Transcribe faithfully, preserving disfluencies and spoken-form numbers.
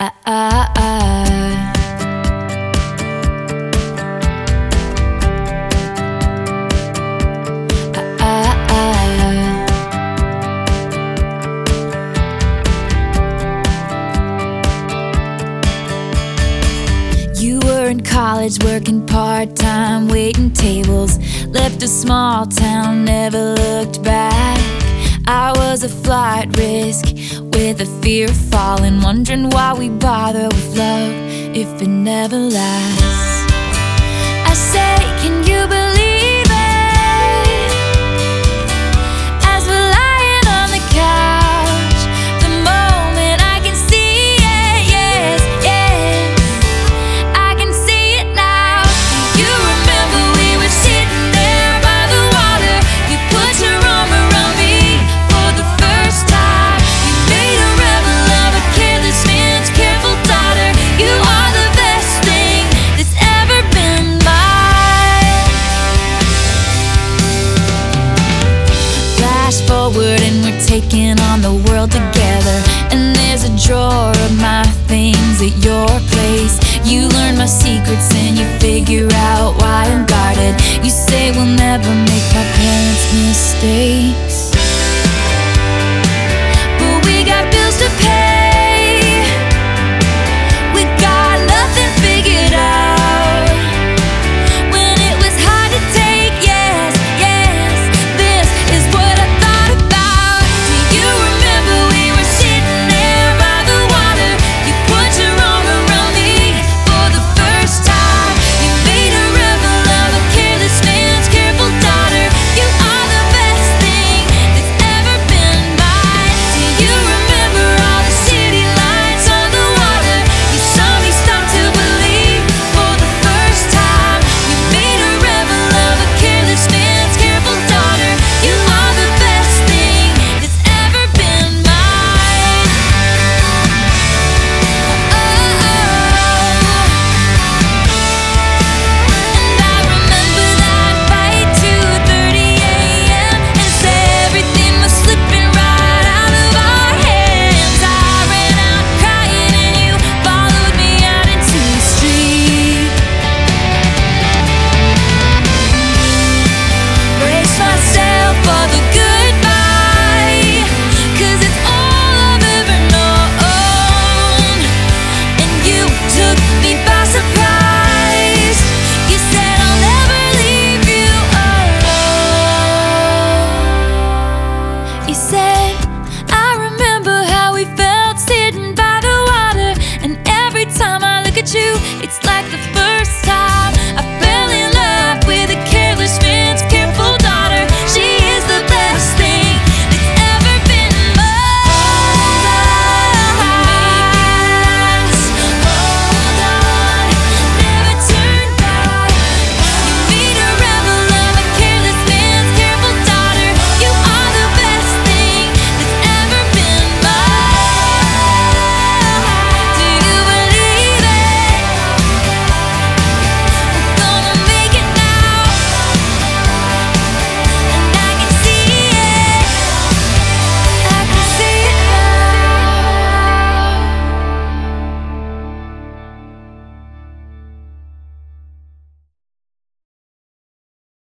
I, I, I. You were in college working part-time, waiting tables, left a small town, never looked back. I was a flight risk with a fear of falling, wondering why we bother with love if it never lasts. I say, can you believe it? As we're lying on the couch, the moment I can see it, yes, yes, I can see it now. You remember we were sitting there by the water, you put your arm around me for the first time. You made a rebel of a careless man's careful daughter. You are the best thing that's ever been mine. Flash forward and we're taking on the world together, and there's a drawer of my things at your place. You learn my secrets and you figure out why I'm guarded. You say we'll never make my parents' mistakes.